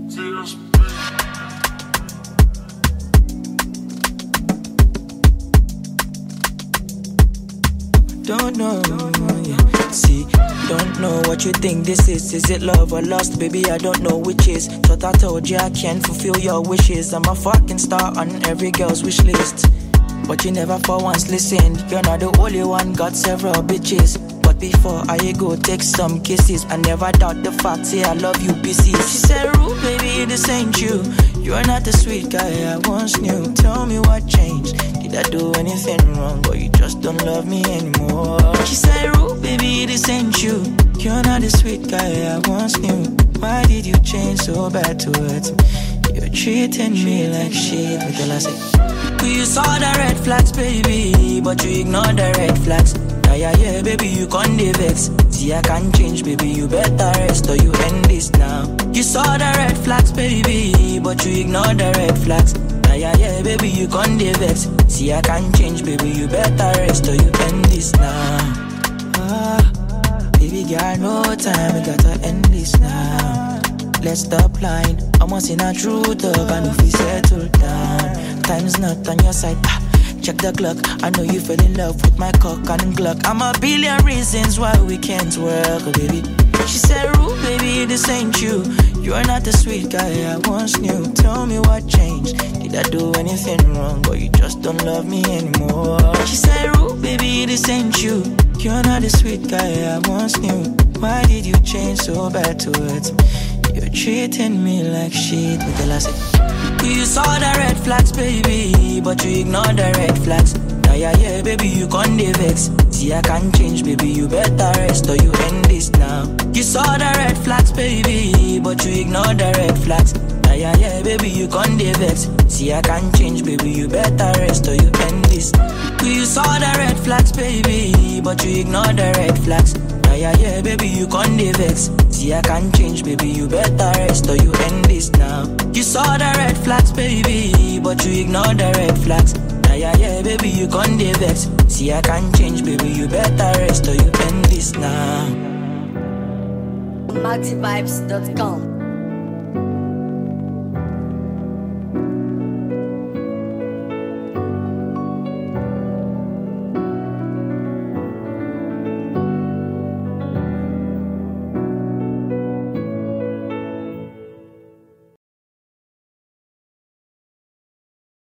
Don't know, yeah. See, don't know what you think this is. Is it love or lust? Baby, I don't know which is. Thought I told you I can't fulfill your wishes. I'm a fucking star on every girl's wish list. But you never for once listened. You're not the only one, got several bitches. But before I go take some kisses, I never doubt the fact, say I love you pieces. She said, Rude, baby, this ain't you. You're not the sweet guy I once knew. Tell me what changed. Did I do anything wrong, or you just don't love me anymore? She said, Rude, baby, this ain't you. You're not the sweet guy I once knew. Why did you change so bad towards me? You're treating me like shit. Until I say, you saw the red flags, baby, but you ignored the red flags. Yeah, baby, you can't vex. See, I can't change, baby, you better rest or you end this now. You saw the red flags, baby, but you ignored the red flags. Yeah, baby, you can't vex. See, I can't change, baby, you better rest or you end this now. Baby girl, no time, we gotta end this now. Let's stop lying, I'm once in a true love, and if we settle down, time's not on your side. Check the clock, I know you fell in love with my cock and Glock. I'm a billion reasons why we can't work, oh baby. She said, Rude, baby, this ain't you. You're not the sweet guy I once knew. Tell me what changed. Did I do anything wrong, or you just don't love me anymore? She said, Rude, baby, this ain't you. You're not the sweet guy I once knew. Why did you change so bad towards me? You're treating me like shit. Until I said, you saw the red flags, baby, but you ignored the red flags. Yeah, baby, you can't vex. See, I can't change, baby, you better rest or you end this now. You saw the red flags, baby, but you ignored the red flags. Yeah, baby, you can't vex. See, I can't change, baby, you better rest or you end this. You saw the red flags, baby, but you ignored the red flags. Yeah, baby, you can't vex. See, I can't change, baby, you better rest or you end this now. You saw the red flags, baby, but you ignored the red flags. Yeah, baby, you can't vex. See, I can't change, baby, you better rest or you end this now. MaxiVibes.com